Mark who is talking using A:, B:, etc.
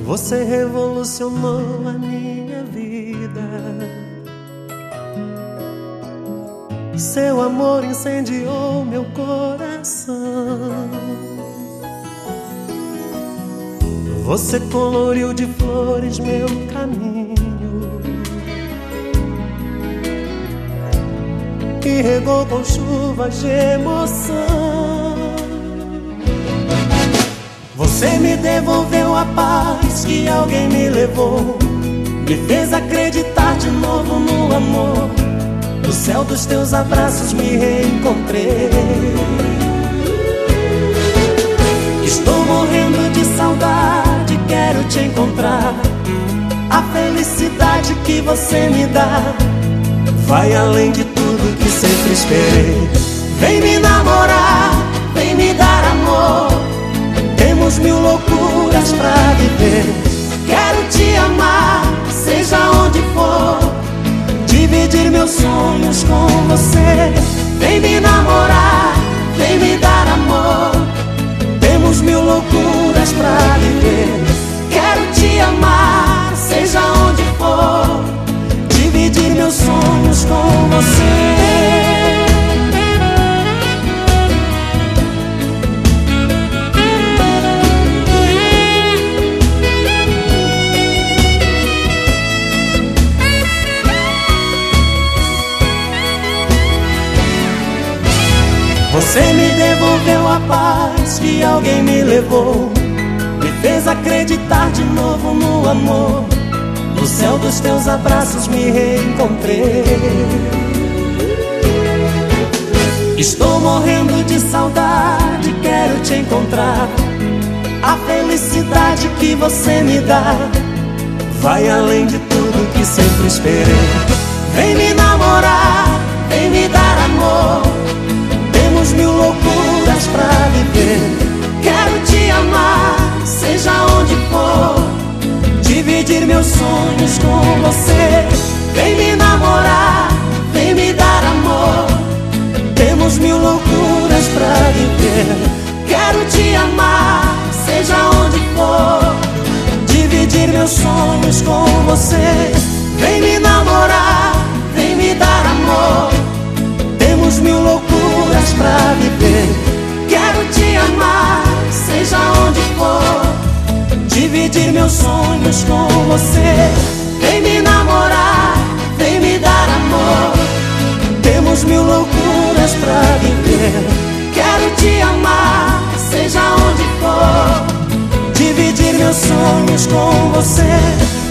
A: Você revolucionou a minha vida. Seu amor incendiou meu coração. Você coloriu de flores meu caminho e regou com chuvas de emoção. Você me devolveu a paz que alguém me levou, me fez acreditar de novo no amor. No céu dos teus abraços me reencontrei. Estou morrendo de saudade, quero te encontrar. A felicidade que você me dá vai além de tudo que sempre esperei. Vem me namorar, vem me dar amor. Temos mil loucuras pra viver. Quero te amar, seja onde for, dividir meus sonhos com você. Vem me namorar, vem me dar amor. Temos mil loucuras pra viver. Quero te amar, seja onde for, dividir meus sonhos com você. Você me devolveu a paz que alguém me levou, me fez acreditar de novo no amor. No céu dos teus abraços me reencontrei. Estou morrendo de saudade, quero te encontrar. A felicidade que você me dá vai além de tudo que sempre esperei. Vem me namorar, vem me dar amor. Temos mil loucuras pra viver. Quero te amar, seja onde for, dividir meus sonhos com você. Vem me namorar, vem me dar amor. Temos mil loucuras pra viver. Quero te amar, seja onde for, dividir meus sonhos com você. Vem me namorar, vem me dar amor. Temos mil loucuras pra viver. Quero te amar, seja onde for, dividir meus sonhos com você. Vem me namorar, vem me dar amor. Temos mil loucuras pra viver. Quero te amar, seja onde for, dividir meus sonhos com você.